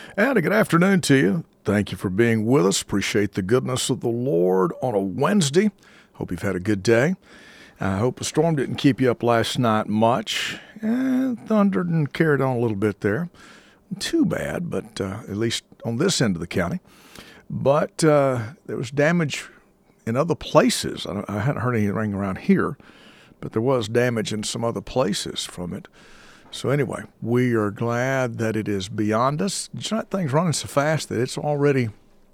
And a good afternoon to you. Thank you for being with us. Appreciate the goodness of the Lord on a Wednesday. Hope you've had a good day. I hope the storm didn't keep you up last night much. Thundered and carried on a little bit there. Too bad, but at least on this end of the county. But there was damage in other places. I hadn't heard anything around here, but there was damage in some other places from it. So anyway, we are glad that it is beyond us. Things running so fast that it's already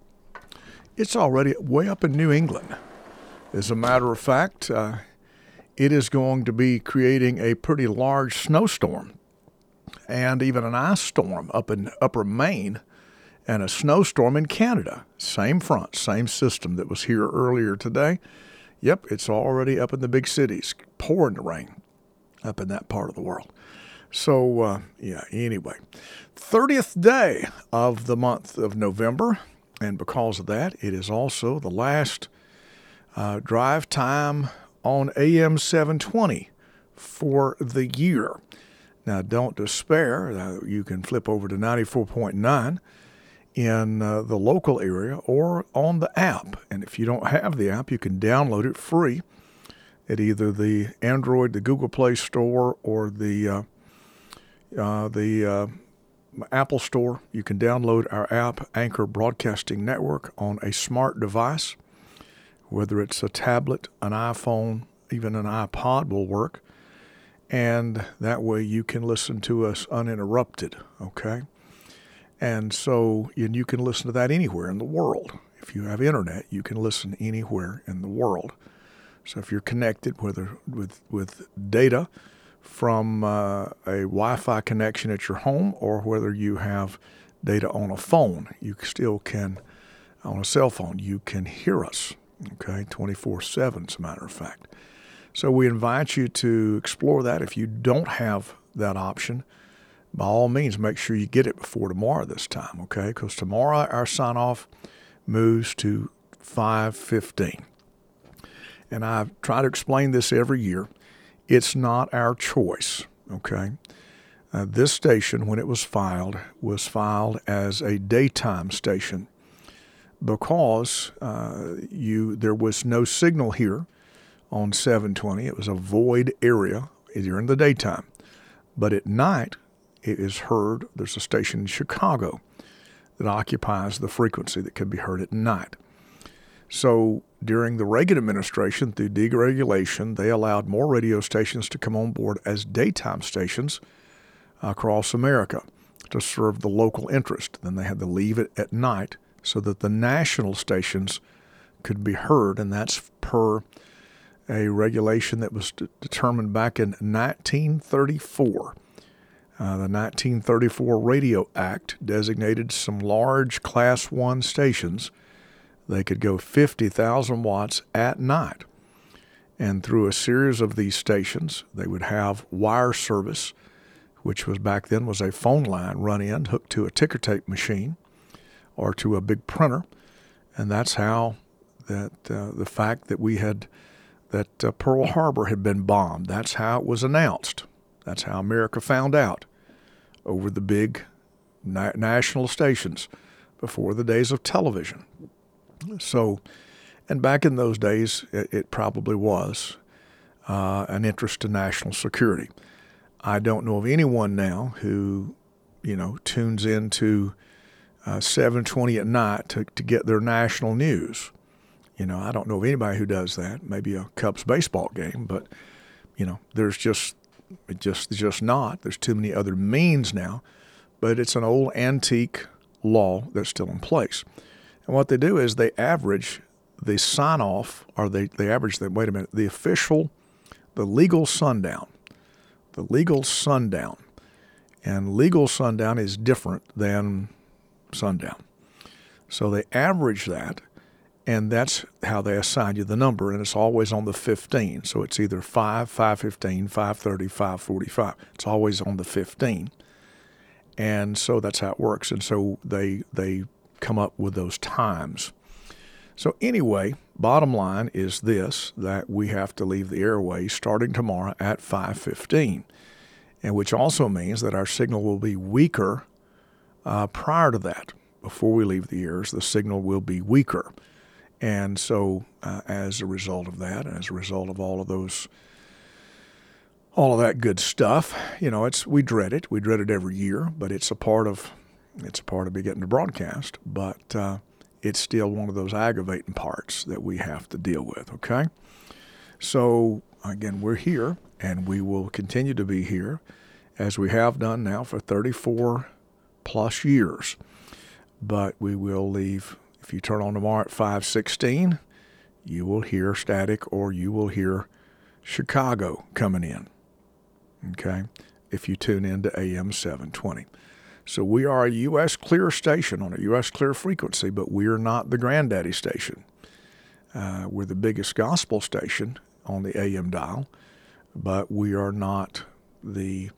way up in New England. As a matter of fact, it is going to be creating a pretty large snowstorm and even an ice storm up in upper Maine and a snowstorm in Canada. Same front, same system that was here earlier today. Yep, it's already up in the big cities, pouring the rain up in that part of the world. So, anyway, 30th day of the month of November, and because of that, it is also the last drive time on AM 720 for the year. Now, don't despair. You can flip over to 94.9 in the local area or on the app. And if you don't have the app, you can download it free at either the Android, the Google Play Store, or the Apple Store. You can download our app, Anchor Broadcasting Network, on a smart device, whether it's a tablet, an iPhone, even an iPod will work. And that way you can listen to us uninterrupted, okay? And so you can listen to that anywhere in the world. If you have internet, you can listen anywhere in the world. So if you're connected, whether with data from a Wi-Fi connection at your home or whether you have data on a phone, you still can, on a cell phone, you can hear us, okay, 24/7 as a matter of fact. So we invite you to explore that. If you don't have that option, by all means, make sure you get it before tomorrow this time, okay? Because tomorrow our sign-off moves to 5:15. And I try to explain this every year. It's not our choice, okay? This station, when it was filed as a daytime station because there was no signal here on 720. It was a void area during the daytime. But at night, it is heard. There's a station in Chicago that occupies the frequency that can be heard at night. So during the Reagan administration, through deregulation, they allowed more radio stations to come on board as daytime stations across America to serve the local interest. Then they had to leave it at night so that the national stations could be heard, and that's per a regulation that was determined back in 1934. The 1934 Radio Act designated some large Class 1 stations. They could go 50,000 watts at night. And through a series of these stations, they would have wire service, which was back then was a phone line run in, hooked to a ticker tape machine or to a big printer. And that's how the fact that Pearl Harbor had been bombed, that's how it was announced. That's how America found out over the big national stations before the days of television. So, and back in those days, it probably was an interest to national security. I don't know of anyone now who, tunes into 720 at night to get their national news. I don't know of anybody who does that. Maybe a Cubs baseball game, but there's just not. There's too many other means now, but it's an old antique law that's still in place. And what they do is they average the sign-off, or they average the, the legal sundown. The legal sundown. And legal sundown is different than sundown. So they average that, and that's how they assign you the number, and it's always on the 15. So it's either 5, 5:15, 5:30, 5:45. It's always on the 15. And so that's how it works. And so they come up with those times. So anyway, bottom line is this, that we have to leave the airways starting tomorrow at 5:15, and which also means that our signal will be weaker prior to that, before we leave the airs, the signal will be weaker. And so as a result of that, as a result of all of that good stuff, we dread it. We dread it every year, but it's a part of me getting to broadcast. But it's still one of those aggravating parts that we have to deal with, okay? So, again, we're here, and we will continue to be here, as we have done now for 34 plus years. But we will leave. If you turn on tomorrow at 5:16, you will hear static, or you will hear Chicago coming in, okay, if you tune in to AM 720. So we are a U.S. clear station on a U.S. clear frequency, but we are not the granddaddy station. We're the biggest gospel station on the AM dial, but we are not the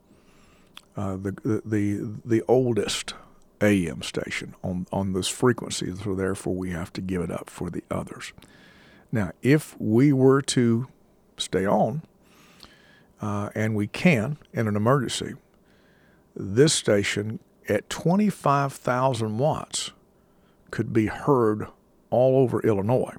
oldest AM station on this frequency, so therefore we have to give it up for the others. Now, if we were to stay on, and we can in an emergency, this station at 25,000 watts could be heard all over Illinois.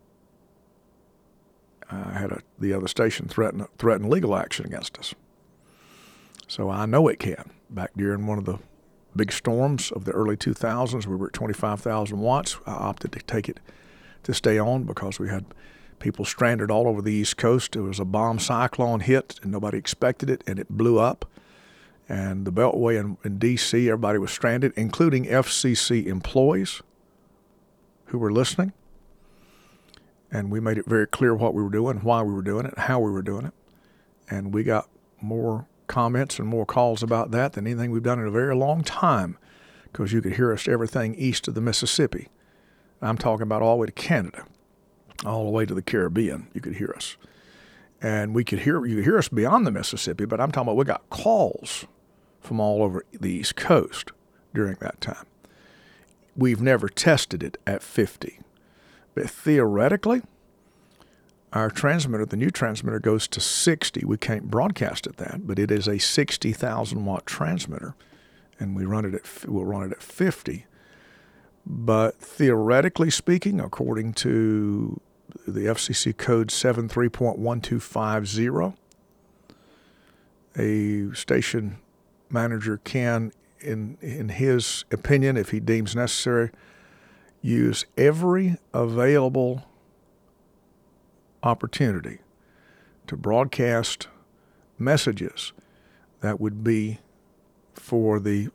I had the other station threaten legal action against us. So I know it can. Back during one of the big storms of the early 2000s, we were at 25,000 watts. I opted to stay on because we had people stranded all over the East Coast. It was a bomb cyclone hit, and nobody expected it, and it blew up. And the Beltway in D.C., everybody was stranded, including FCC employees who were listening. And we made it very clear what we were doing, why we were doing it, how we were doing it. And we got more comments and more calls about that than anything we've done in a very long time, because you could hear us everything east of the Mississippi. I'm talking about all the way to Canada, all the way to the Caribbean. You could hear us. And you could hear us beyond the Mississippi, but I'm talking about we got calls from all over the East Coast during that time. We've never tested it at 50. But theoretically, our transmitter, the new transmitter, goes to 60. We can't broadcast at that, but it is a 60,000 watt transmitter, and we'll run it at 50. But theoretically speaking, according to the FCC code 73.1250, a station manager can, in his opinion, if he deems necessary, use every available opportunity to broadcast messages that would be for the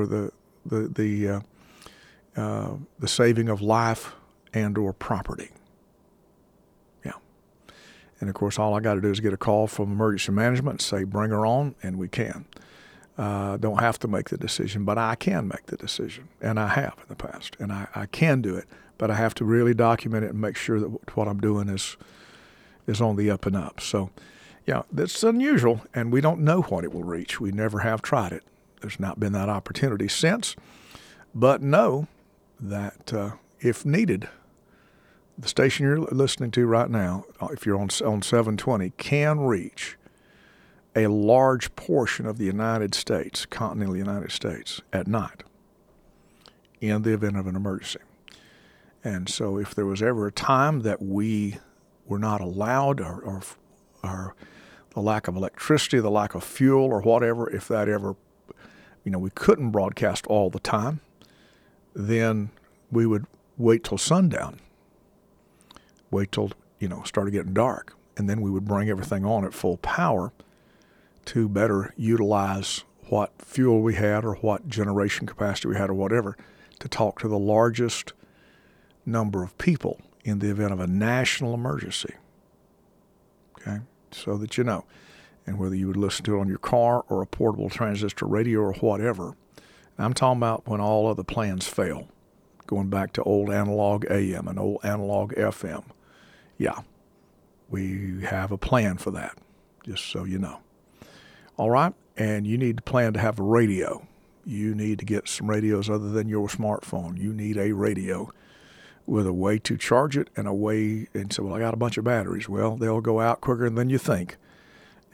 saving of life and or property. Yeah. And of course, all I got to do is get a call from emergency management and say, bring her on, and we can. Don't have to make the decision, but I can make the decision, and I have in the past, and I can do it, but I have to really document it and make sure that what I'm doing is on the up and up. So, yeah, that's unusual, and we don't know what it will reach. We never have tried it. There's not been that opportunity since, but know that if needed, the station you're listening to right now, if you're on 720, can reach a large portion of the United States, continental United States, at night in the event of an emergency. And so if there was ever a time that we were not allowed, or the lack of electricity, the lack of fuel, or whatever, if that ever, we couldn't broadcast all the time, then we would wait till sundown, wait till, started getting dark, and then we would bring everything on at full power to better utilize what fuel we had or what generation capacity we had or whatever to talk to the largest number of people in the event of a national emergency. Okay? So that you know. And whether you would listen to it on your car or a portable transistor radio or whatever. I'm talking about when all other plans fail, going back to old analog AM and old analog FM. Yeah, we have a plan for that, just so you know. All right, and you need to plan to have a radio. You need to get some radios other than your smartphone. You need a radio with a way to charge it and a way, and so, well, I got a bunch of batteries. Well, they'll go out quicker than you think.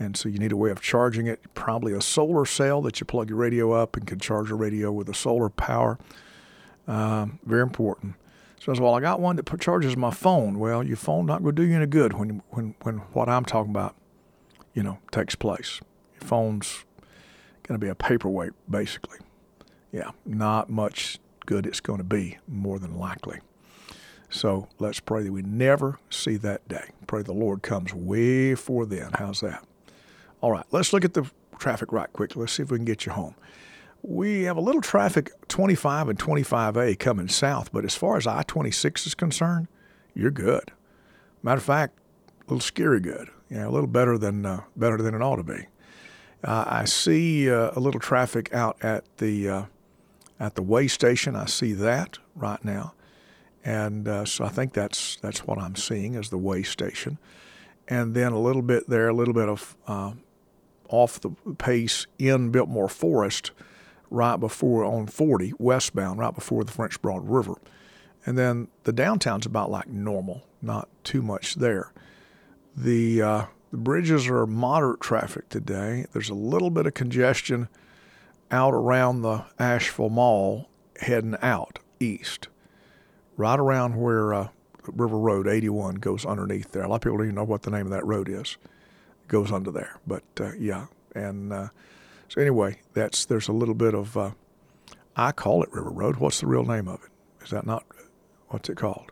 And so you need a way of charging it, probably a solar cell that you plug your radio up and can charge your radio with a solar power. Very important. So as well, I got one that charges my phone. Well, your phone not going to do you any good when what I'm talking about, takes place. Your phone's going to be a paperweight, basically. Yeah, not much good it's going to be, more than likely. So let's pray that we never see that day. Pray the Lord comes way before then. How's that? All right, let's look at the traffic right quickly. Let's see if we can get you home. We have a little traffic, 25 and 25A coming south, but as far as I-26 is concerned, you're good. Matter of fact, a little scary good. A little better than it ought to be. I see a little traffic out at the way station. I see that right now, and so I think that's what I'm seeing as the way station, and then a little bit there, a little bit of off the pace in Biltmore Forest, right before on 40 westbound, right before the French Broad River, and then the downtown's about like normal, not too much there. The bridges are moderate traffic today. There's a little bit of congestion out around the Asheville Mall heading out east, right around where River Road 81 goes underneath there. A lot of people don't even know what the name of that road is. It goes under there, but yeah. And so anyway, there's a little bit of, I call it River Road. What's the real name of it? Is that not, what's it called?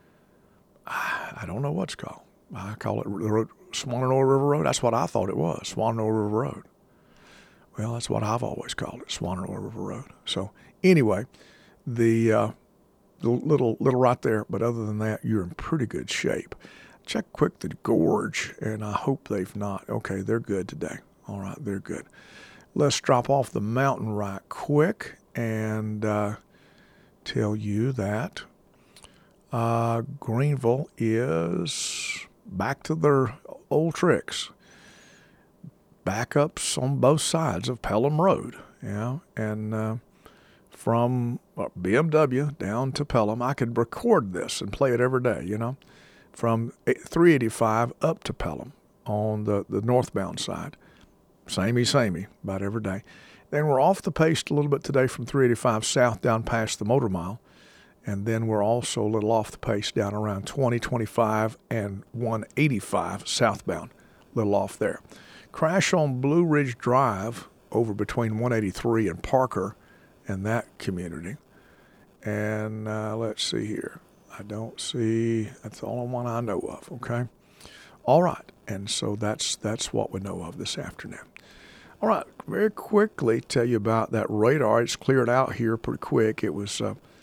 I don't know what it's called. I call it the road, Swannanoa River Road. That's what I thought it was, Swannanoa River Road. Well, that's what I've always called it, Swannanoa River Road. So anyway, the little right there, but other than that, you're in pretty good shape. Check quick the gorge, and I hope they've not. Okay, they're good today. All right, they're good. Let's drop off the mountain right quick and tell you that Greenville is back to their old tricks. Backups on both sides of Pelham Road, and from BMW down to Pelham. I could record this and play it every day, from 385 up to Pelham on the northbound side. Samey, about every day. Then we're off the pace a little bit today from 385 south down past the Motor Mile. And then we're also a little off the pace down around 20, 25, and 185 southbound, a little off there. Crash on Blue Ridge Drive over between 183 and Parker and that community. And let's see here. I don't see, that's the only one I know of, okay? All right, and so that's what we know of this afternoon. All right, very quickly tell you about that radar. It's cleared out here pretty quick. It was...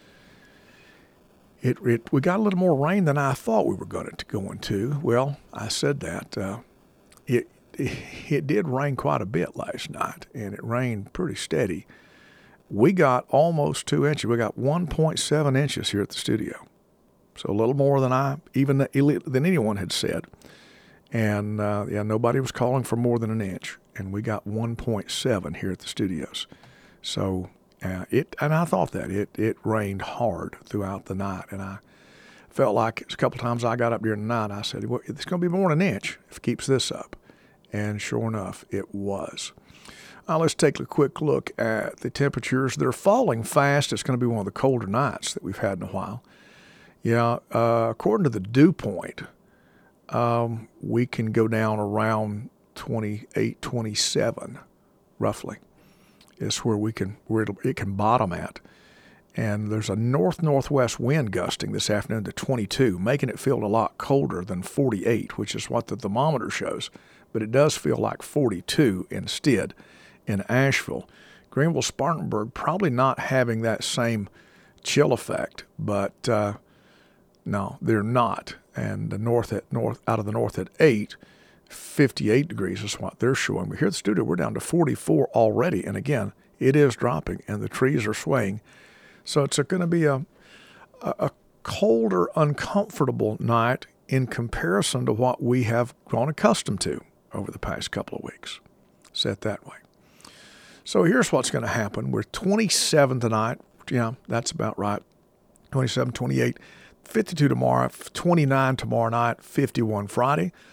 we got a little more rain than I thought we were going to. Well, I said that. It did rain quite a bit last night, and it rained pretty steady. We got almost 2 inches. We got 1.7 inches here at the studio, so a little more than than anyone had said. And nobody was calling for more than an inch, and we got 1.7 here at the studios. So. And I thought that it rained hard throughout the night, and I felt like a couple times I got up during the night. I said, well, it's going to be more than an inch if it keeps this up, and sure enough, it was. Let's take a quick look at the temperatures. They're falling fast. It's going to be one of the colder nights that we've had in a while. According to the dew point, we can go down around 28, 27, roughly. Is where it can bottom at. And there's a north-northwest wind gusting this afternoon to 22, making it feel a lot colder than 48, which is what the thermometer shows. But it does feel like 42 instead in Asheville. Greenville, Spartanburg probably not having that same chill effect, but no, they're not. And the out of the north at 8, 58 degrees is what they're showing. But here at the studio, we're down to 44 already. And again, it is dropping, and the trees are swaying. So it's going to be a colder, uncomfortable night in comparison to what we have grown accustomed to over the past couple of weeks. Set that way. So here's what's going to happen. We're 27 tonight. Yeah, that's about right. 27, 28, 52 tomorrow, 29 tomorrow night, 51 Friday.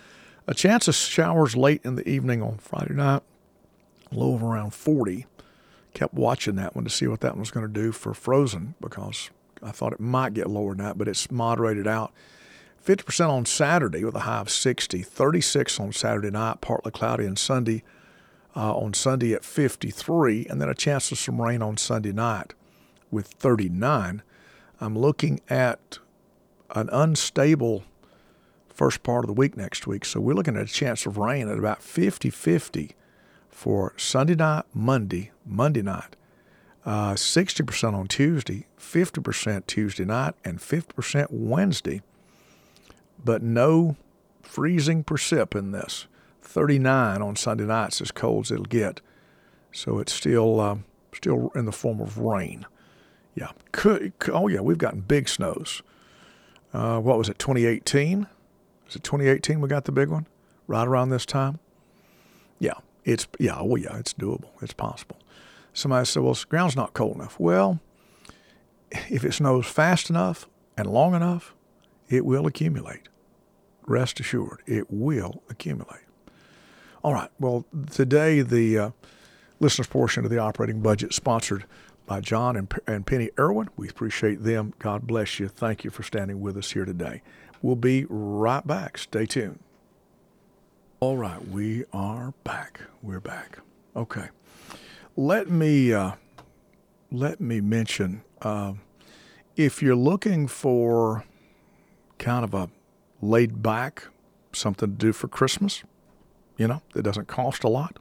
A chance of showers late in the evening on Friday night, low of around 40. Kept watching that one to see what that one was going to do for frozen because I thought it might get lower than that, but it's moderated out. 50% on Saturday with a high of 60. 36 on Saturday night, partly cloudy, and Sunday on Sunday at 53, and then a chance of some rain on Sunday night with 39. I'm looking at an unstable first part of the week next week, so we're looking at a chance of rain at about 50-50 for Sunday night, Monday night, 60% on Tuesday, 50% Tuesday night, and 50% Wednesday. But no freezing precip in this. 39 on Sunday nights, as cold as it'll get. So it's still in the form of rain. Yeah. We've gotten big snows. What was it, 2018? Was it 2018 we got the big one? Right around this time? Yeah. It's doable. It's possible. Somebody said, well, the ground's not cold enough. Well, if it snows fast enough and long enough, it will accumulate. Rest assured, it will accumulate. All right. Well, today the listeners' portion of the operating budget sponsored by John and Penny Irwin. We appreciate them. God bless you. Thank you for standing with us here today. We'll be right back. Stay tuned. All right, we are back. We're back. Okay. Let me mention, if you're looking for kind of a laid back, something to do for Christmas, that doesn't cost a lot,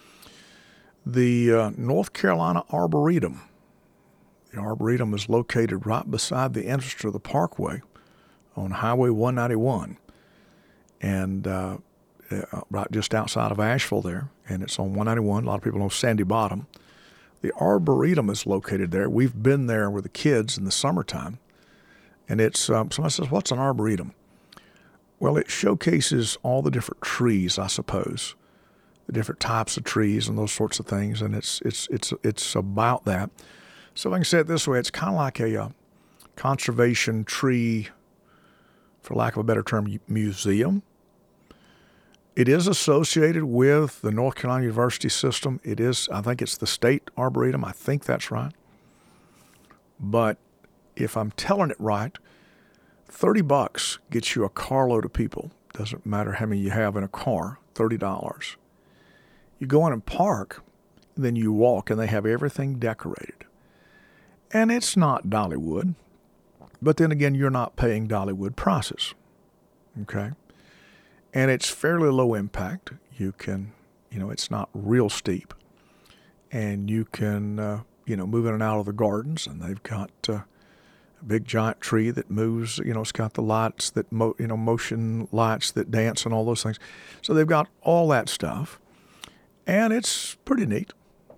the North Carolina Arboretum. The Arboretum is located right beside the entrance to the Parkway on Highway 191, and right just outside of Asheville there, and it's on 191. A lot of people know Sandy Bottom. The Arboretum is located there. We've been there with the kids in the summertime, and it's somebody says, "What's an arboretum?" Well, it showcases all the different trees, I suppose, the different types of trees and those sorts of things, and it's about that. So if I can say it this way, it's kind of like a conservation tree, for lack of a better term, museum. It is associated with the North Carolina University system. It is, I think it's the State Arboretum. I think that's right. But if I'm telling it right, $30 gets you a carload of people. Doesn't matter how many you have in a car, $30. You go in and park, then you walk, and they have everything decorated. And it's not Dollywood, but then again, you're not paying Dollywood prices, okay? And it's fairly low impact. You can, it's not real steep. And you can, move in and out of the gardens. And they've got a big giant tree that moves. It's got the lights that, motion lights that dance and all those things. So they've got all that stuff. And it's pretty neat.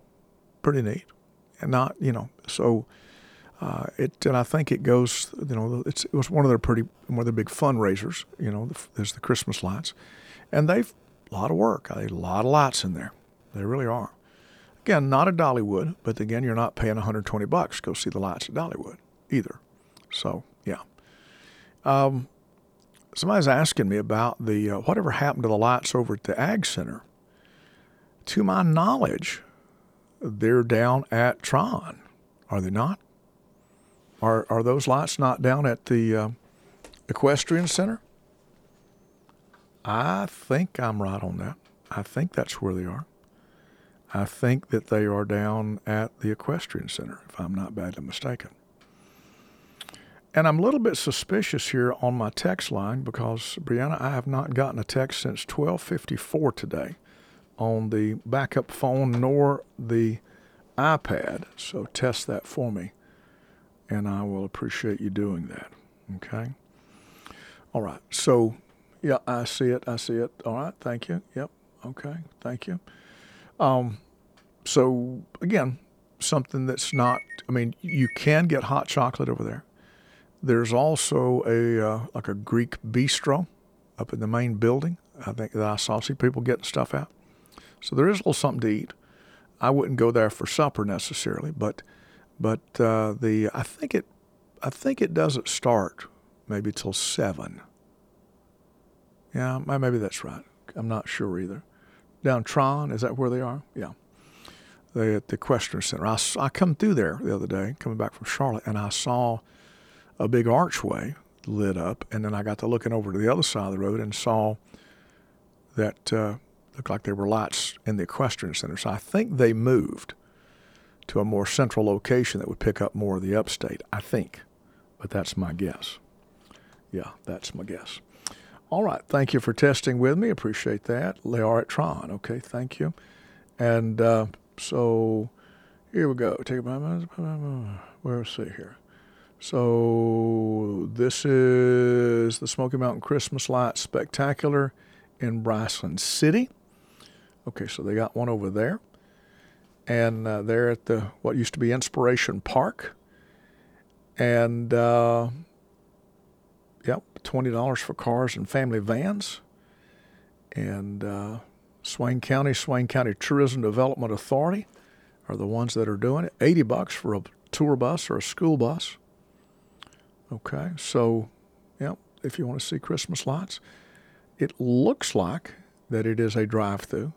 And not, so... and I think it goes, it was one of their big fundraisers, there's the Christmas lights. And they've a lot of work. A lot of lights in there. They really are. Again, not a Dollywood, but again, you're not paying $120 to go see the lights at Dollywood either. So, yeah. Somebody's asking me about the whatever happened to the lights over at the Ag Center. To my knowledge, they're down at Tron. Are they not? Are those lights not down at the Equestrian Center? I think I'm right on that. I think that's where they are. I think that they are down at the Equestrian Center, if I'm not badly mistaken. And I'm a little bit suspicious here on my text line because, Brianna, I have not gotten a text since 12:54 today on the backup phone nor the iPad. So test that for me. And I will appreciate you doing that, okay? All right, so, yeah, I see it. All right, thank you. Yep, okay, thank you. So, again, something that's not, you can get hot chocolate over there. There's also a Greek bistro up in the main building. I think that I saw people getting stuff out. So there is a little something to eat. I wouldn't go there for supper necessarily, but I think it doesn't start maybe till 7. Yeah, maybe that's right. I'm not sure either. Down Tron, is that where they are? Yeah. They at the Equestrian Center. I come through there the other day, coming back from Charlotte, and I saw a big archway lit up, and then I got to looking over to the other side of the road and saw that looked like there were lights in the Equestrian Center. So I think they moved to a more central location that would pick up more of the upstate, I think. But that's my guess. Yeah, that's my guess. All right, thank you for testing with me. Appreciate that. They are at Tron. Okay, thank you. And so here we go. Take where's see here? So this is the Smoky Mountain Christmas Lights Spectacular in Bryson City. Okay, so they got one over there. And they're at the what used to be Inspiration Park. And, yep, $20 for cars and family vans. And Swain County Tourism Development Authority are the ones that are doing it. $80 for a tour bus or a school bus. Okay, so, yep, if you want to see Christmas lights. It looks like that it is a drive-through.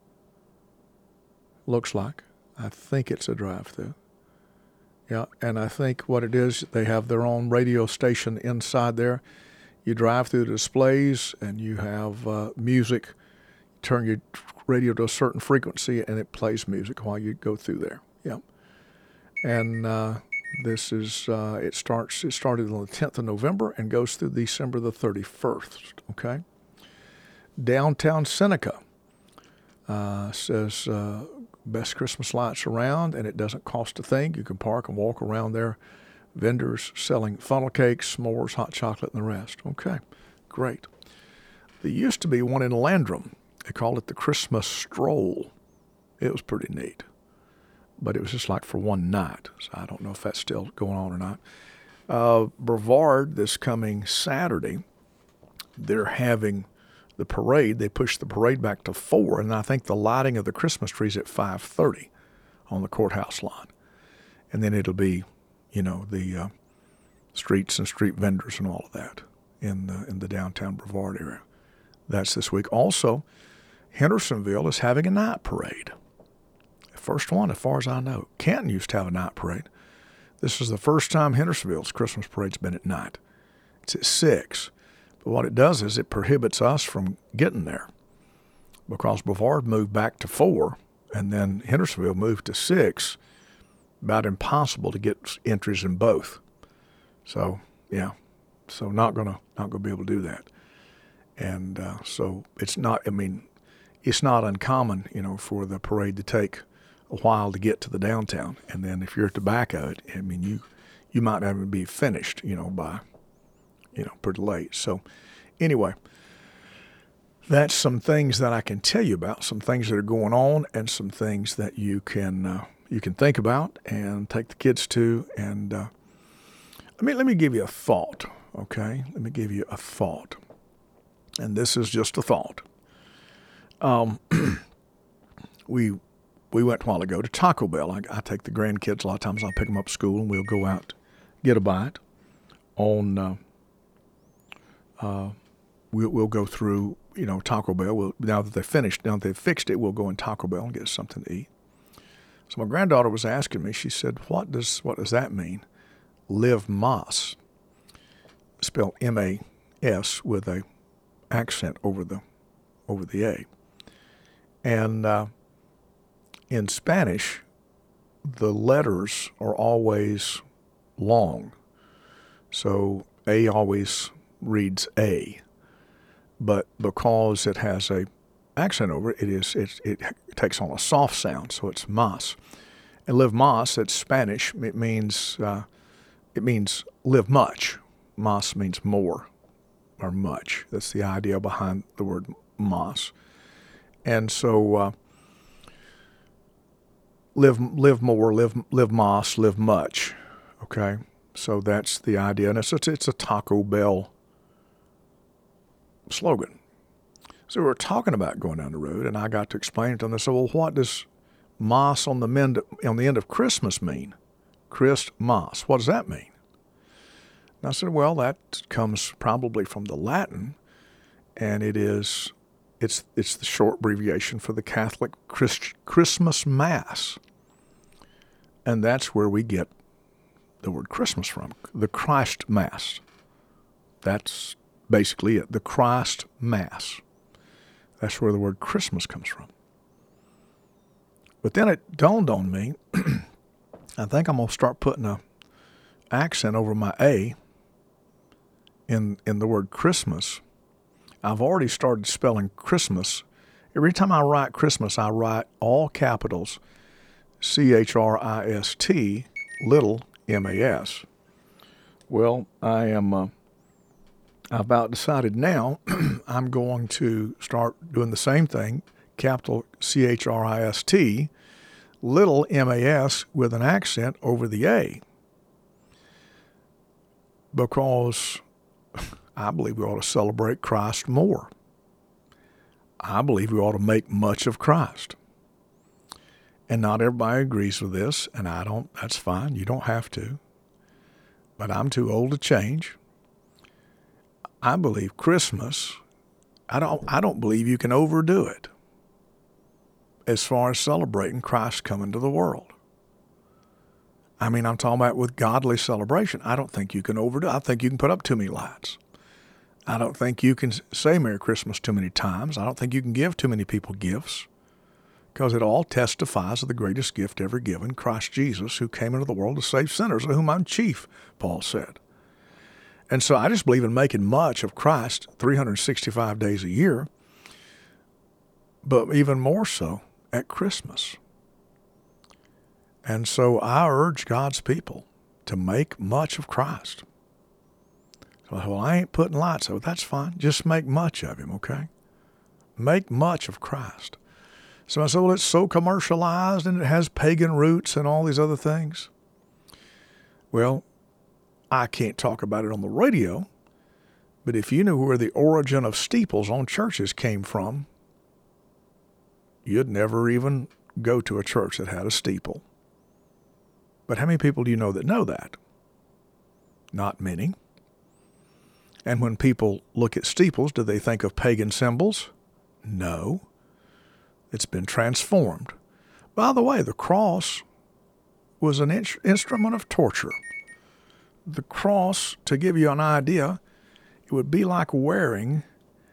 Looks like. I think it's a drive-through. Yeah, and I think what it is, they have their own radio station inside there. You drive through the displays, and you have music. Turn your radio to a certain frequency, and it plays music while you go through there. Yeah, and this is it started on the 10th of November and goes through December the 31st. Okay. Downtown Seneca says best Christmas lights around, and it doesn't cost a thing. You can park and walk around there. Vendors selling funnel cakes, s'mores, hot chocolate, and the rest. Okay, great. There used to be one in Landrum. They called it the Christmas Stroll. It was pretty neat, but it was just like for one night. So I don't know if that's still going on or not. Brevard, this coming Saturday, they're having the parade. They pushed the parade back to 4, and I think the lighting of the Christmas trees at 5:30 on the courthouse lawn. And then it'll be, the streets and street vendors and all of that in the downtown Brevard area. That's this week. Also, Hendersonville is having a night parade. First one, as far as I know. Canton used to have a night parade. This is the first time Hendersonville's Christmas parade's been at night. It's at 6. But what it does is it prohibits us from getting there because Brevard moved back to 4, and then Hendersonville moved to 6. About impossible to get entries in both. So, yeah. So not gonna be able to do that. And so it's not uncommon, for the parade to take a while to get to the downtown. And then if you're at the back of it, you might not even be finished, by pretty late. So anyway, that's some things that I can tell you about, some things that are going on and some things that you can think about and take the kids to. And let me give you a thought, okay? Let me give you a thought. And this is just a thought. We went a while ago to Taco Bell. I take the grandkids a lot of times. I'll pick them up at school and we'll go out, get a bite on we'll go through, Taco Bell. Now that they've fixed it, we'll go in Taco Bell and get something to eat. So my granddaughter was asking me, she said, what does that mean? Live Mas, spelled M-A-S with a accent over the A. And in Spanish, the letters are always long. So A always reads A, but because it has a accent over it, it takes on a soft sound, so it's mas. And live mas, that's Spanish. It means live much. Mas means more or much. That's the idea behind the word mas. And so live more, live mas, live much. Okay, so that's the idea, and it's a Taco Bell slogan. So we were talking about going down the road, and I got to explain it to them. They said, well, what does mas on the end of Christmas mean? Christmas. What does that mean? And I said, well, that comes probably from the Latin, and it is It's the short abbreviation for the Catholic Christmas Mass. And that's where we get the word Christmas from, the Christ Mass. That's basically it, the Christ Mass. That's where the word Christmas comes from. But then it dawned on me, I think I'm going to start putting an accent over my A in the word Christmas. I've already started spelling Christmas. Every time I write Christmas, I write all capitals, Christ, little M-A-S. Well, I've about decided now I'm going to start doing the same thing, capital Christ, little M-A-S with an accent over the A. Because I believe we ought to celebrate Christ more. I believe we ought to make much of Christ. And not everybody agrees with this, and I don't. That's fine. You don't have to. But I'm too old to change. I believe Christmas, I don't believe you can overdo it as far as celebrating Christ coming to the world. I mean, I'm talking about with godly celebration. I don't think you can overdo it. I think you can put up too many lights. I don't think you can say Merry Christmas too many times. I don't think you can give too many people gifts, because it all testifies of the greatest gift ever given, Christ Jesus, who came into the world to save sinners, of whom I'm chief, Paul said. And so I just believe in making much of Christ 365 days a year, but even more so at Christmas. And so I urge God's people to make much of Christ. So, well, I ain't putting lights over. That's fine. Just make much of him, okay? Make much of Christ. So I said, well, it's so commercialized and it has pagan roots and all these other things. Well, I can't talk about it on the radio, but if you knew where the origin of steeples on churches came from, you'd never even go to a church that had a steeple. But how many people do you know that? Not many. And when people look at steeples, do they think of pagan symbols? No. It's been transformed. By the way, the cross was an instrument of torture. The cross, to give you an idea, it would be like wearing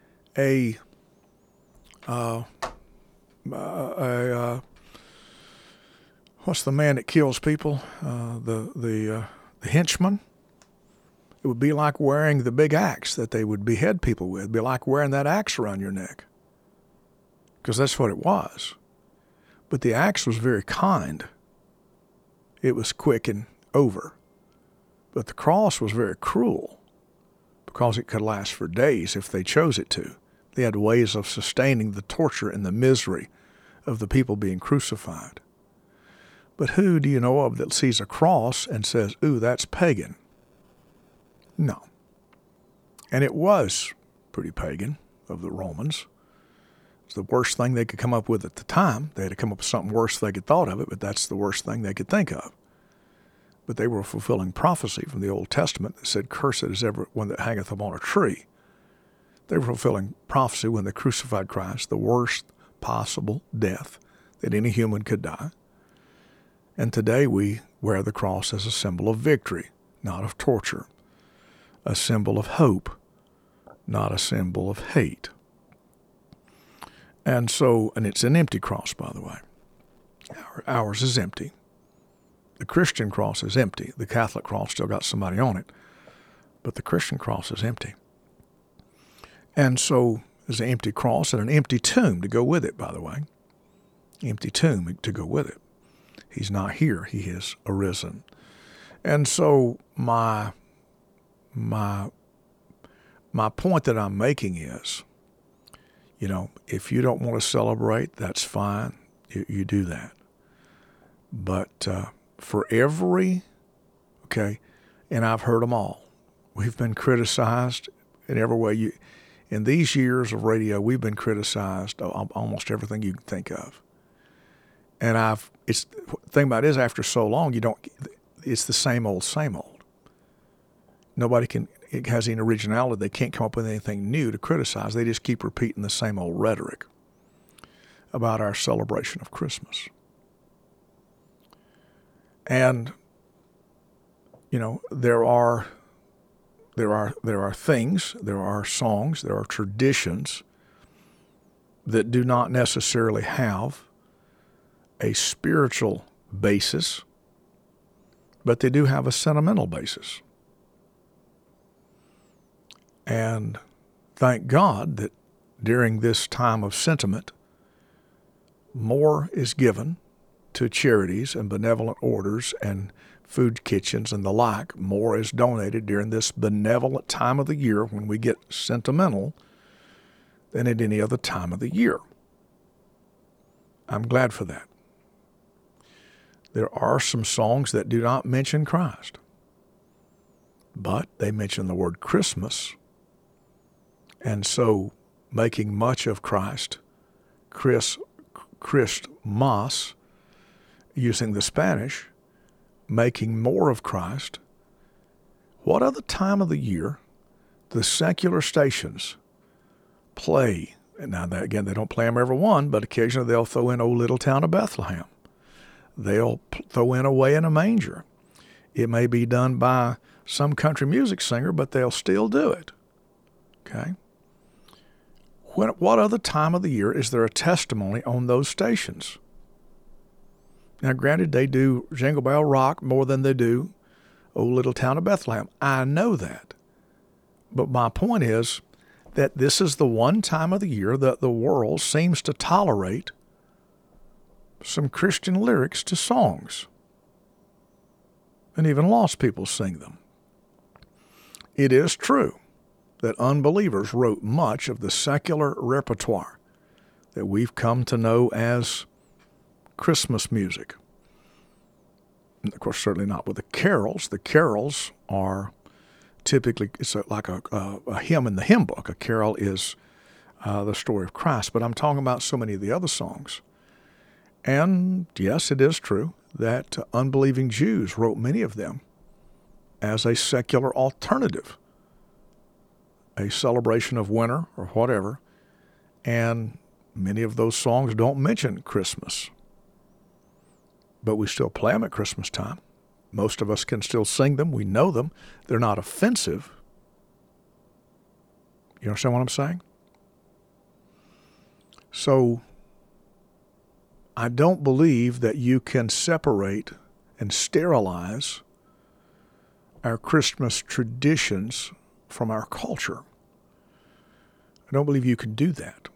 what's the man that kills people? The henchman. It would be like wearing the big axe that they would behead people with. It'd be like wearing that axe around your neck, because that's what it was. But the axe was very kind. It was quick and over. But the cross was very cruel, because it could last for days if they chose it to. They had ways of sustaining the torture and the misery of the people being crucified. But who do you know of that sees a cross and says, ooh, that's pagan? No. And it was pretty pagan of the Romans. It's the worst thing they could come up with at the time. They had to come up with something worse they could thought of it, but that's the worst thing they could think of. But they were fulfilling prophecy from the Old Testament that said, cursed is everyone that hangeth upon a tree. They were fulfilling prophecy when they crucified Christ, the worst possible death that any human could die. And today we wear the cross as a symbol of victory, not of torture, a symbol of hope, not a symbol of hate. And it's an empty cross, by the way. Ours is empty. The Christian cross is empty. The Catholic cross still got somebody on it, but the Christian cross is empty. And so there's an empty cross and an empty tomb to go with it, by the way. Empty tomb to go with it. He's not here. He has arisen. And so my point that I'm making is, if you don't want to celebrate, that's fine. You do that. But for every, and I've heard them all. We've been criticized in every way. In these years of radio, we've been criticized on almost everything you can think of. And the thing about it is, after so long, it's the same old. Nobody can, it has any originality. They can't come up with anything new to criticize. They just keep repeating the same old rhetoric about our celebration of Christmas. And, you know, there are things, there are songs, there are traditions that do not necessarily have a spiritual basis, but they do have a sentimental basis. And thank God that during this time of sentiment, more is given to charities and benevolent orders and food kitchens and the like. More is donated during this benevolent time of the year when we get sentimental than at any other time of the year. I'm glad for that. There are some songs that do not mention Christ, but they mention the word Christmas. And so making much of Christ, Christmas, using the Spanish, making more of Christ. What other time of the year the secular stations play? And now, again, they don't play them every one, but occasionally they'll throw in "O Little Town of Bethlehem." They'll throw in "Away in a Manger." It may be done by some country music singer, but they'll still do it. Okay? What other time of the year is there a testimony on those stations? Now, granted, they do Jingle Bell Rock more than they do "O Little Town of Bethlehem." I know that. But my point is that this is the one time of the year that the world seems to tolerate some Christian lyrics to songs. And even lost people sing them. It is true that unbelievers wrote much of the secular repertoire that we've come to know as Christmas music. And of course, certainly not with the carols. The carols are typically, it's like a hymn in the hymn book. A carol is the story of Christ. But I'm talking about so many of the other songs. And yes, it is true that unbelieving Jews wrote many of them as a secular alternative, a celebration of winter or whatever. And many of those songs don't mention Christmas. But we still play them at Christmas time. Most of us can still sing them. We know them. They're not offensive. You understand what I'm saying? So I don't believe that you can separate and sterilize our Christmas traditions from our culture. I don't believe you can do that.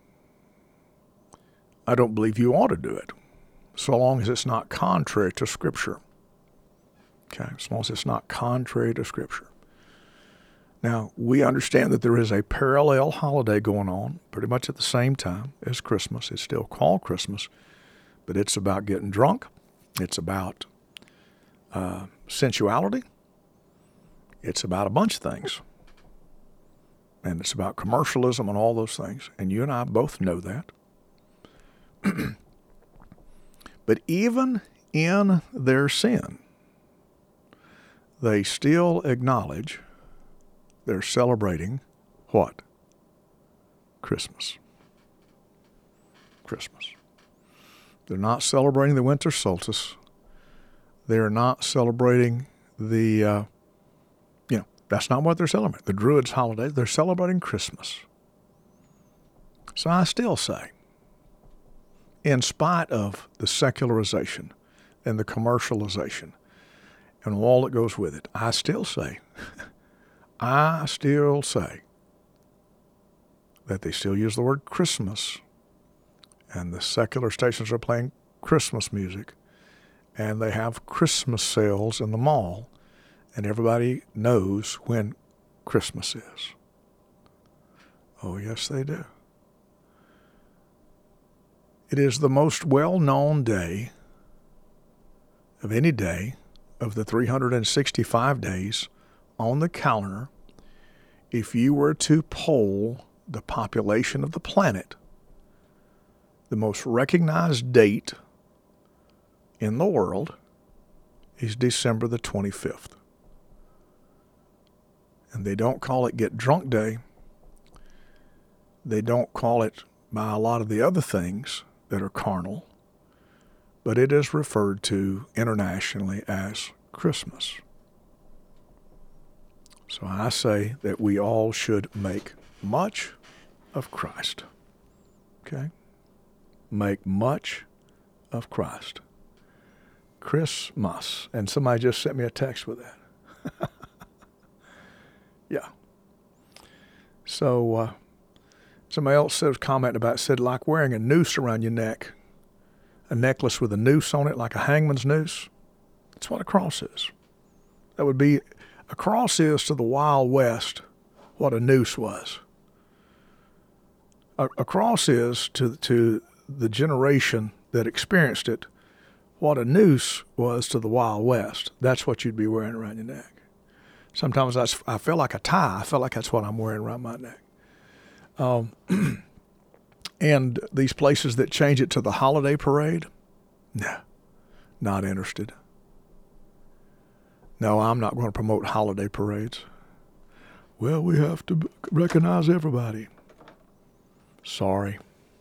I don't believe you ought to do it, so long as it's not contrary to Scripture. Okay, as long as it's not contrary to Scripture. Now, we understand that there is a parallel holiday going on pretty much at the same time as Christmas. It's still called Christmas, but it's about getting drunk. It's about sensuality. It's about a bunch of things. And it's about commercialism and all those things. And you and I both know that. But even in their sin, they still acknowledge they're celebrating what? Christmas. Christmas. They're not celebrating the winter solstice. They're not celebrating the, that's not what they're celebrating. The Druids' holiday, they're celebrating Christmas. So I still say, in spite of the secularization and the commercialization and all that goes with it, I still say that they still use the word Christmas, and the secular stations are playing Christmas music, and they have Christmas sales in the mall, and everybody knows when Christmas is. Oh, yes, they do. It is the most well-known day of any day of the 365 days on the calendar. If you were to poll the population of the planet, the most recognized date in the world is December the 25th. And they don't call it Get Drunk Day. They don't call it by a lot of the other things that are carnal, but it is referred to internationally as Christmas. So I say that we all should make much of Christ. Okay? Make much of Christ. Christmas. And somebody just sent me a text with that. Yeah. So somebody else said, said like wearing a noose around your neck, a necklace with a noose on it, like a hangman's noose. That's what a cross is. That would be, a cross is to the Wild West what a noose was. A cross is to the generation that experienced it what a noose was to the Wild West. That's what you'd be wearing around your neck. Sometimes I feel like a tie. I feel like that's what I'm wearing around my neck. And these places that change it to the holiday parade, no, not interested. No, I'm not going to promote holiday parades. Well, we have to recognize everybody. Sorry.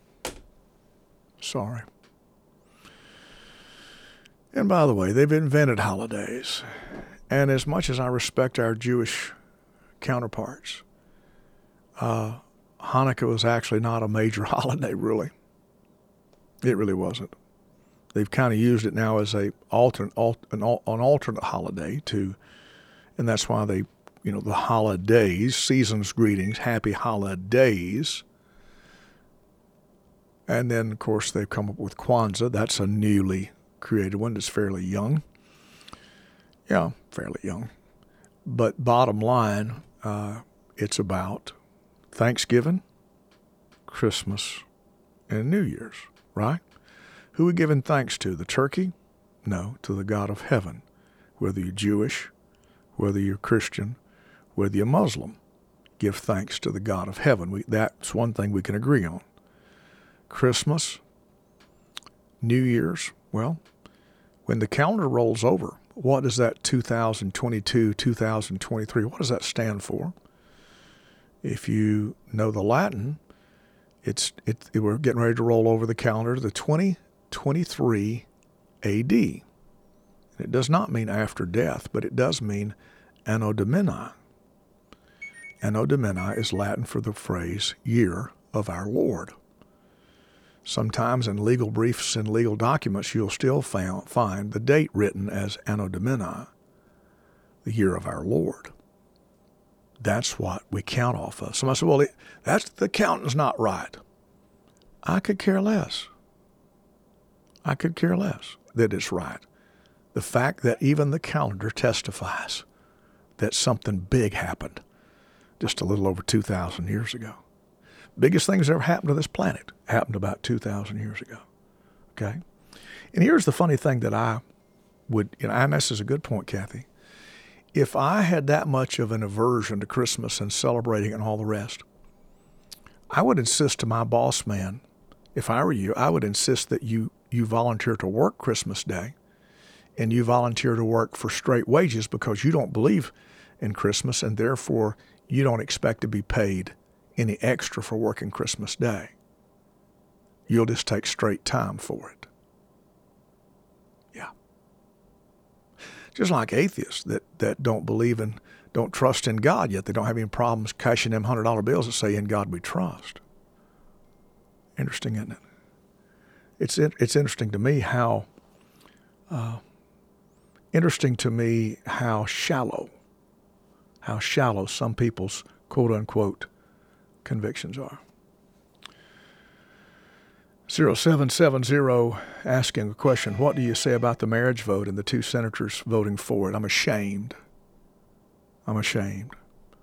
And by the way, they've invented holidays. And as much as I respect our Jewish counterparts, Hanukkah was actually not a major holiday, really. It really wasn't. They've kind of used it now as an alternate holiday and that's why they, the holidays, season's greetings, happy holidays. And then, of course, they've come up with Kwanzaa. That's a newly created one that's fairly young. Yeah, fairly young. But bottom line, it's about Thanksgiving, Christmas, and New Year's, right? Who are we giving thanks to? The turkey? No, to the God of heaven. Whether you're Jewish, whether you're Christian, whether you're Muslim, give thanks to the God of heaven. That's one thing we can agree on. Christmas, New Year's, well, when the calendar rolls over, what does that 2022, 2023, what does that stand for? If you know the Latin, we're getting ready to roll over the calendar to the 2023 AD. And it does not mean after death, but it does mean Anno Domini. Anno Domini is Latin for the phrase year of our Lord. Sometimes in legal briefs and legal documents, you'll still find the date written as Anno Domini, the year of our Lord. That's what we count off of. Somebody said, well, the counting's not right. I could care less. That it's right. The fact that even the calendar testifies that something big happened just a little over 2,000 years ago. Biggest things that ever happened to this planet happened about 2,000 years ago. Okay? And here's the funny thing that I would, and this is a good point, Kathy. If I had that much of an aversion to Christmas and celebrating and all the rest, I would insist to my boss man, if I were you, I would insist that you volunteer to work Christmas Day and you volunteer to work for straight wages because you don't believe in Christmas and therefore you don't expect to be paid any extra for working Christmas Day. You'll just take straight time for it. Yeah. Just like atheists that don't believe in, don't trust in God, yet they don't have any problems cashing them $100 bills that say, in God we trust. Interesting, isn't it? It's interesting to me how shallow some people's quote unquote convictions are. 0770 asking a question, what do you say about the marriage vote and the two senators voting for it? I'm ashamed. I'm ashamed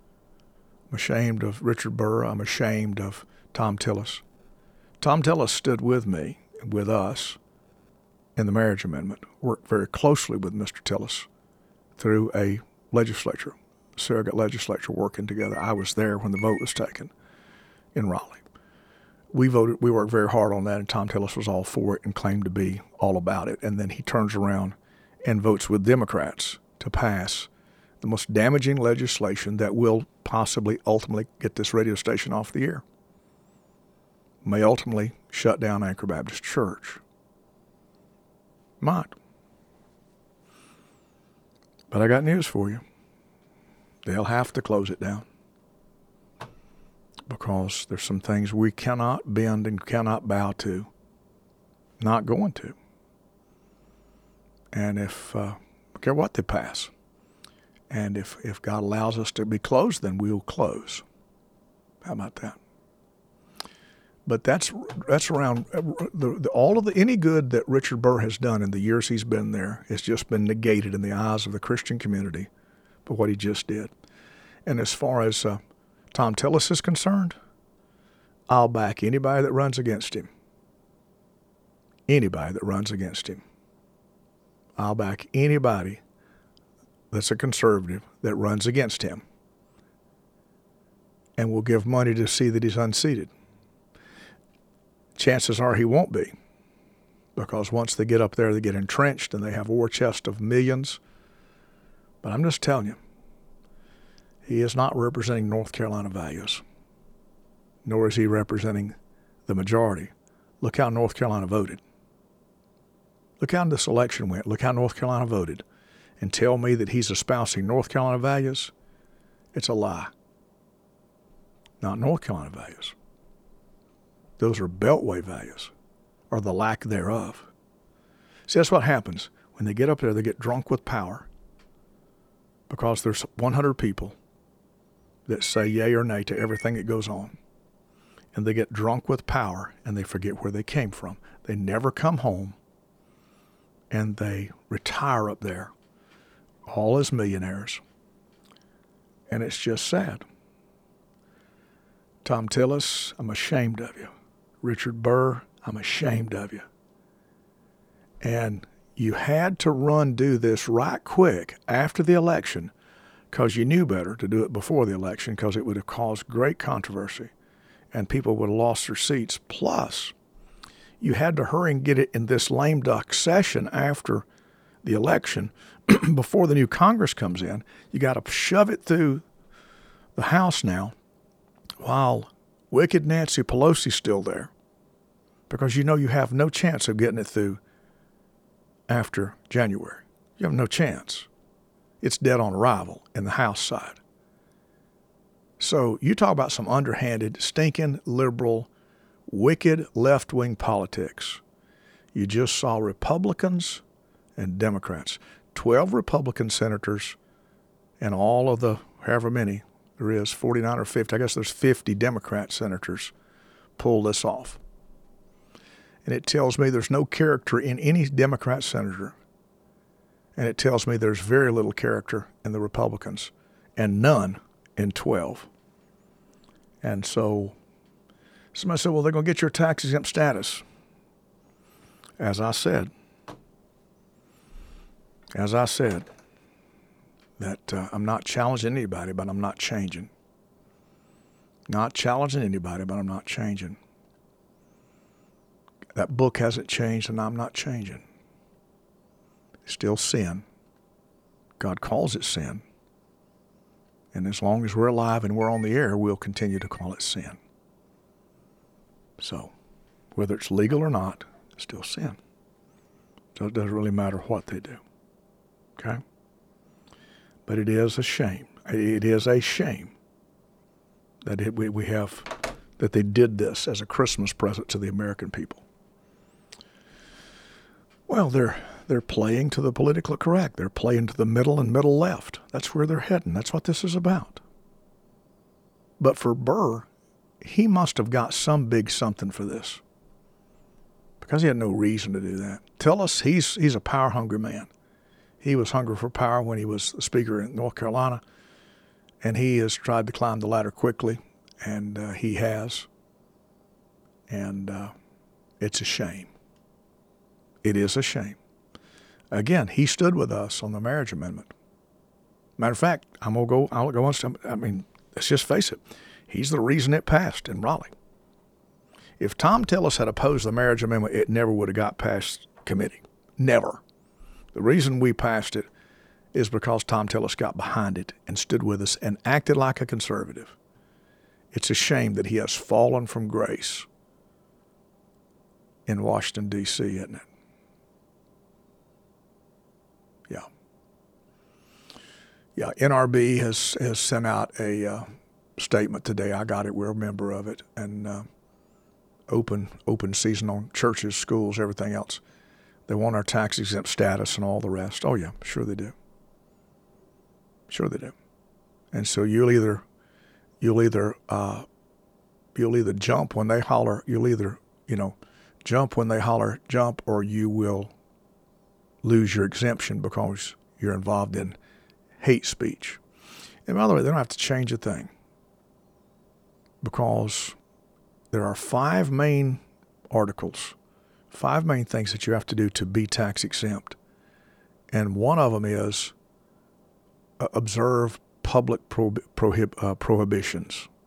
of Richard Burr. I'm ashamed of Tom Tillis. Tom Tillis stood with me, with us, in the marriage amendment, worked very closely with Mr. Tillis through a legislature, surrogate legislature working together. I was there when the vote was taken in Raleigh. We worked very hard on that, and Tom Tillis was all for it and claimed to be all about it. And then he turns around and votes with Democrats to pass the most damaging legislation that will possibly ultimately get this radio station off the air. May ultimately shut down Anchor Baptist Church. Might. But I got news for you. They'll have to close it down, because there's some things we cannot bend and cannot bow to. Not going to. And if, care what they pass. And if God allows us to be closed, then we'll close. How about that? But that's around all of any good that Richard Burr has done in the years he's been there has just been negated in the eyes of the Christian community by what he just did. And as far as Thom Tillis is concerned, I'll back anybody that runs against him. Anybody that runs against him. I'll back anybody that's a conservative that runs against him. And will give money to see that he's unseated. Chances are he won't be, because once they get up there, they get entrenched and they have a war chest of millions. But I'm just telling you, he is not representing North Carolina values, nor is he representing the majority. Look how North Carolina voted. Look how this election went. Look how North Carolina voted. And tell me that he's espousing North Carolina values? It's a lie. Not North Carolina values. Those are Beltway values, or the lack thereof. See, that's what happens. When they get up there, they get drunk with power, because there's 100 people that say yay or nay to everything that goes on. And they get drunk with power, and they forget where they came from. They never come home, and they retire up there, all as millionaires. And it's just sad. Thom Tillis, I'm ashamed of you. Richard Burr, I'm ashamed of you. And you had to do this right quick after the election, because you knew better to do it before the election, because it would have caused great controversy and people would have lost their seats. Plus, you had to hurry and get it in this lame duck session after the election before the new Congress comes in. You got to shove it through the House now while wicked Nancy Pelosi's still there, because you know you have no chance of getting it through after January. You have no chance. It's dead on arrival in the House side. So you talk about some underhanded, stinking, liberal, wicked left-wing politics. You just saw Republicans and Democrats, 12 Republican senators and all of the, however many there is, 49 or 50, I guess there's 50 Democrat senators pull this off. And it tells me there's no character in any Democrat senator. And it tells me there's very little character in the Republicans, and none in 12. And so somebody said, well, they're going to get your tax-exempt status. As I said, that I'm not challenging anybody, but I'm not changing. Not challenging anybody, but I'm not changing. That book hasn't changed, and I'm not changing. It's still sin. God calls it sin. And as long as we're alive and we're on the air, we'll continue to call it sin. So, whether it's legal or not, it's still sin. So it doesn't really matter what they do. Okay? But it is a shame. It is a shame that we have, that they did this as a Christmas present to the American people. Well, they're playing to the politically correct. They're playing to the middle and middle left. That's where they're heading. That's what this is about. But for Burr, he must have got some big something for this, because he had no reason to do that. Tell us, he's a power-hungry man. He was hungry for power when he was the speaker in North Carolina, and he has tried to climb the ladder quickly, and he has. And it's a shame. It is a shame. Again, he stood with us on the marriage amendment. Matter of fact, I'll go on. I mean, let's just face it. He's the reason it passed in Raleigh. If Thom Tillis had opposed the marriage amendment, it never would have got past committee. Never. The reason we passed it is because Tom Tillis got behind it and stood with us and acted like a conservative. It's a shame that he has fallen from grace in Washington, D.C., isn't it? Yeah. Yeah, NRB has sent out a statement today. I got it. We're a member of it. And open season on churches, schools, everything else. They want our tax-exempt status and all the rest. Oh, yeah, sure they do. Sure they do. And so you'll either jump when they holler, jump when they holler jump, or you will lose your exemption because you're involved in hate speech. And by the way, they don't have to change a thing because there are 5 main articles, 5 main things that you have to do to be tax exempt. And one of them is observe public prohibitions.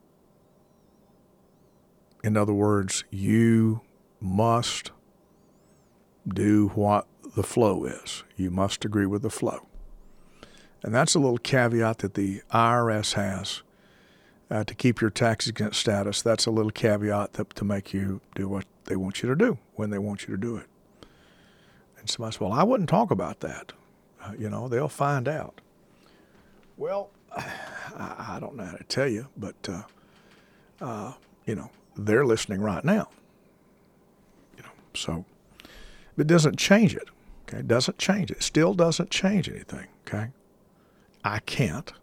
In other words, you must do what the flow is. You must agree with the flow. And that's a little caveat that the IRS has to keep your tax-exempt status. That's a little caveat to make you do what they want you to do when they want you to do it. And somebody says, well, I wouldn't talk about that. They'll find out. Well, I don't know how to tell you, but, they're listening right now. So it doesn't change it. Okay, it doesn't change it. It still doesn't change anything. Okay, I can't.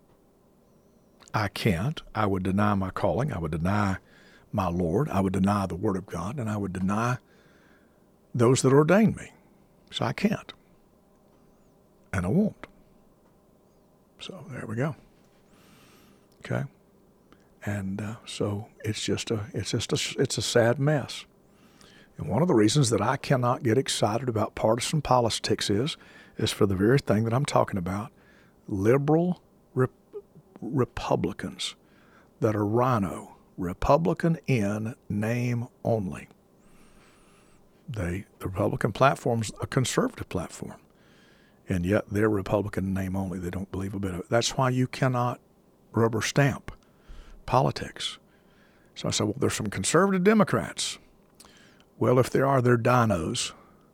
I would deny my calling. I would deny my Lord. I would deny the Word of God, and I would deny those that ordained me. So I can't, and I won't. So there we go. Okay, and so it's a sad mess. And one of the reasons that I cannot get excited about partisan politics is for the very thing that I'm talking about. Liberal Republicans that are rhino, Republican in name only. The Republican platform's a conservative platform, and yet they're Republican in name only. They don't believe a bit of it. That's why you cannot rubber stamp politics. So I said, well, there's some conservative Democrats. Well, if there are, they're dinos,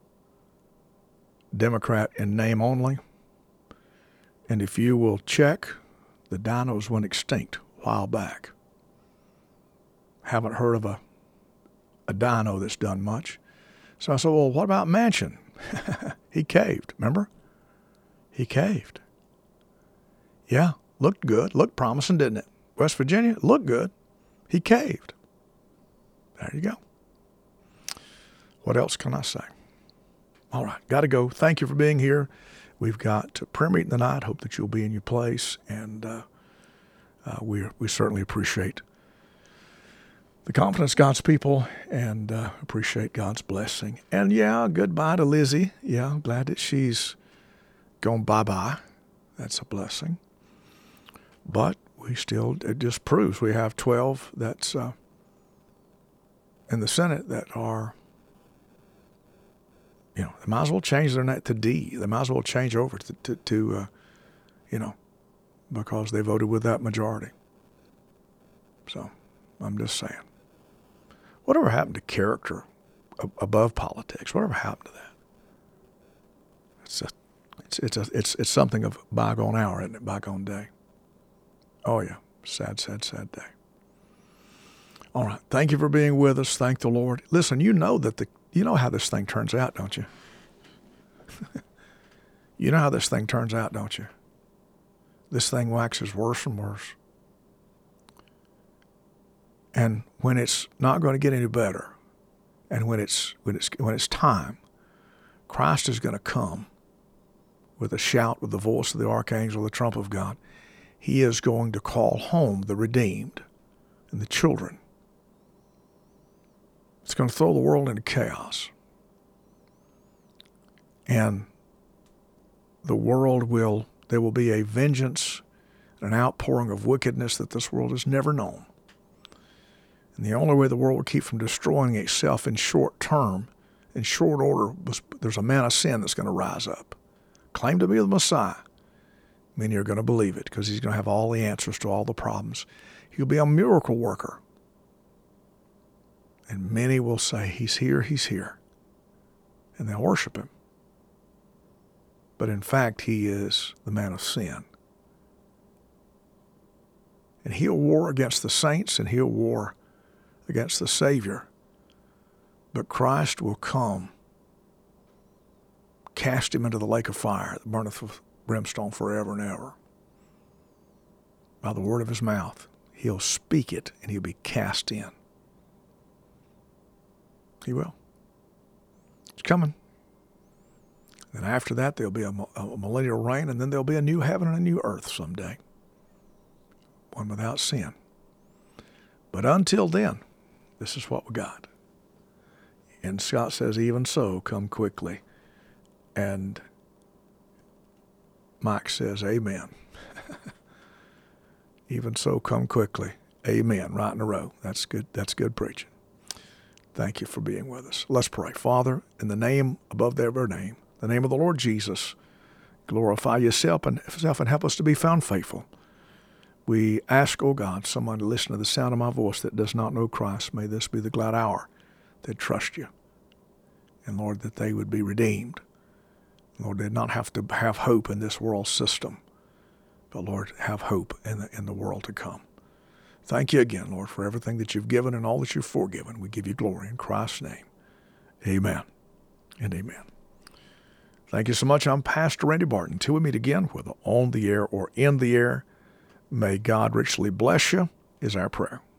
Democrat in name only. And if you will check, the dinos went extinct a while back. Haven't heard of a dino that's done much. So I said, well, what about Manchin? He caved, remember? He caved. Yeah, looked good, looked promising, didn't it? West Virginia, looked good. He caved. There you go. What else can I say? All right, got to go. Thank you for being here. We've got prayer meeting tonight. Hope that you'll be in your place, and we certainly appreciate the confidence of God's people and appreciate God's blessing. And yeah, goodbye to Lizzie. Yeah, I'm glad that she's gone bye-bye. That's a blessing. But it just proves we have 12 that's in the Senate that are, they might as well change their name to D. They might as well change over to because they voted with that majority. So I'm just saying. Whatever happened to character above politics? Whatever happened to that? It's something of bygone hour, isn't it? Bygone day. Oh yeah, sad day. All right, thank you for being with us. Thank the Lord. Listen, you know how this thing turns out, don't you? You know how this thing turns out, don't you? This thing waxes worse and worse. And when it's not going to get any better, and when it's time, Christ is going to come with a shout, with the voice of the archangel, the trump of God. He is going to call home the redeemed and the children. It's going to throw the world into chaos. And there will be a vengeance, an outpouring of wickedness that this world has never known. And the only way the world will keep from destroying itself in short order, there's a man of sin that's going to rise up, claim to be the Messiah, Many are going to believe it because he's going to have all the answers to all the problems. He'll be a miracle worker. And many will say, he's here, he's here. And they'll worship him. But in fact, he is the man of sin. And he'll war against the saints and he'll war against the Savior. But Christ will come, cast him into the lake of fire that burneth with brimstone forever and ever. By the word of his mouth, he'll speak it and he'll be cast in. He will. It's coming. And after that, there'll be a millennial reign, and then there'll be a new heaven and a new earth someday. One without sin. But until then, this is what we got. And Scott says, even so, come quickly. And Mike says, amen. Even so, come quickly. Amen. Right in a row. That's good. That's good preaching. Thank you for being with us. Let's pray. Father, in the name above every name, the name of the Lord Jesus, glorify yourself and help us to be found faithful. We ask, oh God, someone to listen to the sound of my voice that does not know Christ. May this be the glad hour that trust you. And Lord, that they would be redeemed. Lord, they'd not have to have hope in this world system, but Lord, have hope in the world to come. Thank you again, Lord, for everything that you've given and all that you've forgiven. We give you glory in Christ's name. Amen and amen. Thank you so much. I'm Pastor Randy Barton. Till we meet again, whether on the air or in the air, may God richly bless you, is our prayer.